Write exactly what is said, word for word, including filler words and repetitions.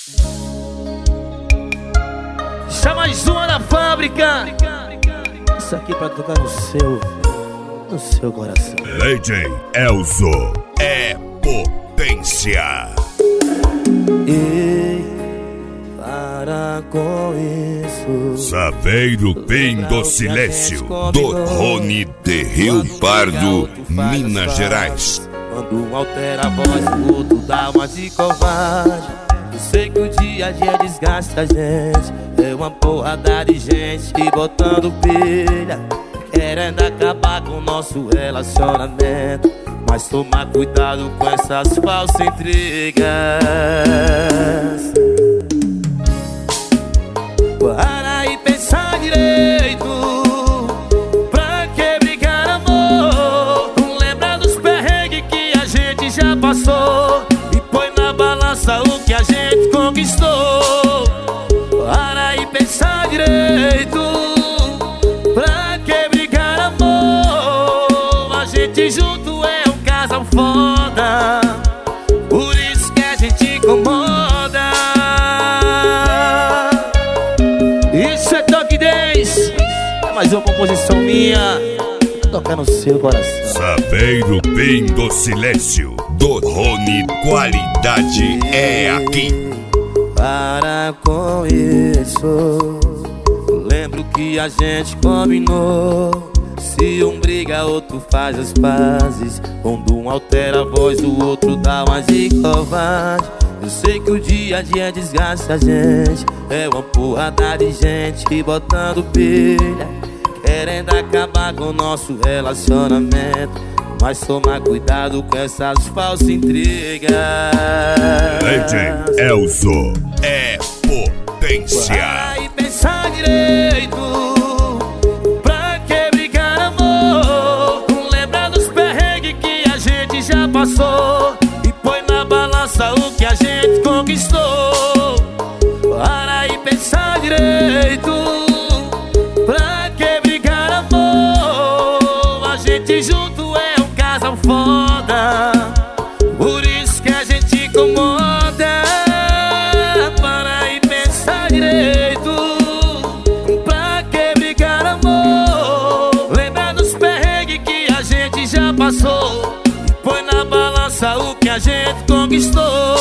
Chama mais uma da fábrica. Isso aqui pra tocar no seu, no seu coração. Lady Elzo é potência. Ei, para com isso. Saveiro Bem do Silêncio, do Rony de Rio Pardo, Minas Gerais. Quando um altera a voz, o outro dá uma de covarde. Eu sei que o dia a dia desgasta a gente. É uma porrada de gente botando pilha, querendo acabar com o nosso relacionamento. Mas toma cuidado com essas falsas intrigas. Para e pensar direito. Pra que brigar, amor? Lembra dos perrengues que a gente já passou e põe na balança o que a gente conquistou. Para e pensar direito. Pra que brigar, amor? A gente junto é um casal foda, por isso que a gente incomoda. Isso é Toque dez. É mais uma composição minha pra tocar no seu coração. Saveiro Bem do Silêncio, do Rony, qualidade é aqui. Para com isso. Lembro que a gente combinou. Se um briga, outro faz as pazes. Quando um altera a voz, o outro dá uma de covarde. Eu sei que o dia a dia desgasta a gente. É uma porrada de gente botando pilha, querendo acabar com o nosso relacionamento. Mas toma cuidado com essas falsas intrigas. Lady Elzo é potência. Para e pensar direito. Pra que brigar, amor? Lembra dos perrengues que a gente já passou e põe na balança o que a gente conquistou. Para e pensar direito. Pra que brigar, amor? A gente junto é um casal foda, por isso que a gente incomoda. Para e pensar direito. Pra que brigar, amor? Lembra dos perrengues que a gente já passou e põe na balança o que a gente conquistou.